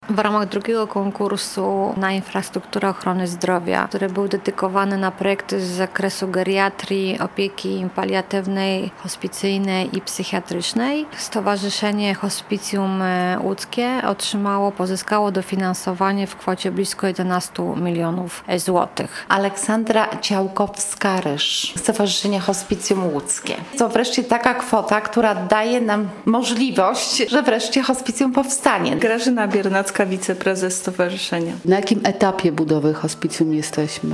W ramach drugiego konkursu na infrastrukturę ochrony zdrowia, który był dedykowany na projekty z zakresu geriatrii, opieki paliatywnej, hospicyjnej i psychiatrycznej, Stowarzyszenie Hospicjum Łódzkie pozyskało dofinansowanie w kwocie blisko 11 milionów złotych. Aleksandra Ciałkowska-Ryż, Stowarzyszenie Hospicjum Łódzkie. To wreszcie taka kwota, która daje nam możliwość, że wreszcie hospicjum powstanie. Grażyna Biernacka, wiceprezes stowarzyszenia. Na jakim etapie budowy hospicjum jesteśmy?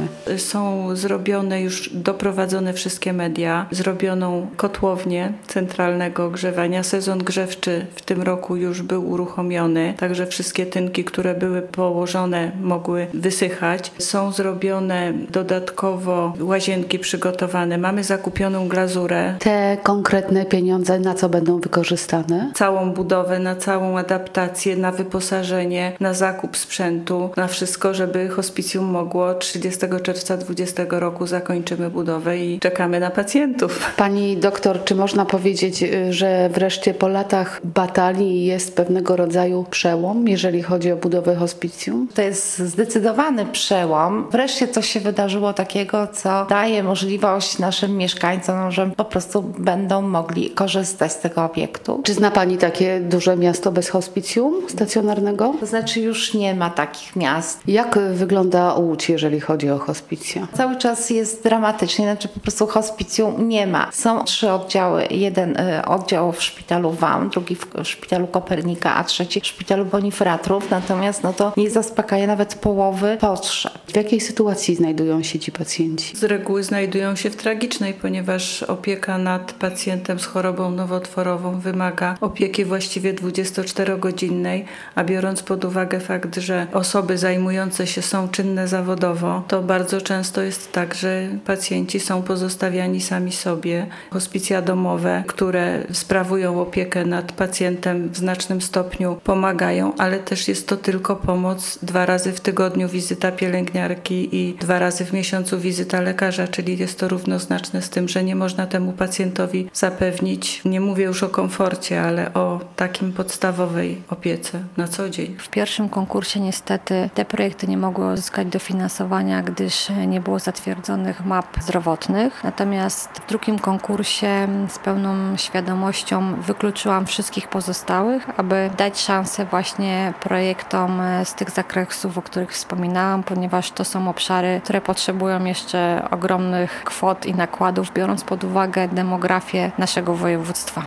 Są zrobione już, doprowadzone wszystkie media, zrobioną kotłownię centralnego ogrzewania. Sezon grzewczy w tym roku już był uruchomiony, także wszystkie tynki, które były położone, mogły wysychać. Są zrobione dodatkowo łazienki przygotowane. Mamy zakupioną glazurę. Te konkretne pieniądze na co będą wykorzystane? Całą budowę, na całą adaptację, na wyposażenie, na zakup sprzętu, na wszystko, żeby hospicjum mogło 30 czerwca 2020 roku zakończymy budowę i czekamy na pacjentów. Pani doktor, czy można powiedzieć, że wreszcie po latach batalii jest pewnego rodzaju przełom, jeżeli chodzi o budowę hospicjum? To jest zdecydowany przełom. Wreszcie coś się wydarzyło takiego, co daje możliwość naszym mieszkańcom, że po prostu będą mogli korzystać z tego obiektu. Czy zna Pani takie duże miasto bez hospicjum stacjonarnego? To znaczy już nie ma takich miast. Jak wygląda Łódź, jeżeli chodzi o hospicja? Cały czas jest dramatycznie, znaczy po prostu hospicjum nie ma. Są 3 oddziały. Jeden oddział w szpitalu WAM, drugi w szpitalu Kopernika, a trzeci w szpitalu Bonifratrów. Natomiast to nie zaspokaja nawet połowy potrzeb. W jakiej sytuacji znajdują się ci pacjenci? Z reguły znajdują się w tragicznej, ponieważ opieka nad pacjentem z chorobą nowotworową wymaga opieki właściwie 24-godzinnej, a biorąc pod uwagę fakt, że osoby zajmujące się są czynne zawodowo, to bardzo często jest tak, że pacjenci są pozostawiani sami sobie. Hospicja domowe, które sprawują opiekę nad pacjentem w znacznym stopniu pomagają, ale też jest to tylko pomoc. 2 razy w tygodniu wizyta pielęgniarki i 2 razy w miesiącu wizyta lekarza, czyli jest to równoznaczne z tym, że nie można temu pacjentowi zapewnić, nie mówię już o komforcie, ale o takim podstawowej opiece na co dzień. W pierwszym konkursie niestety te projekty nie mogły uzyskać dofinansowania, gdyż nie było zatwierdzonych map zdrowotnych. Natomiast w drugim konkursie z pełną świadomością wykluczyłam wszystkich pozostałych, aby dać szansę właśnie projektom z tych zakresów, o których wspominałam, ponieważ to są obszary, które potrzebują jeszcze ogromnych kwot i nakładów, biorąc pod uwagę demografię naszego województwa.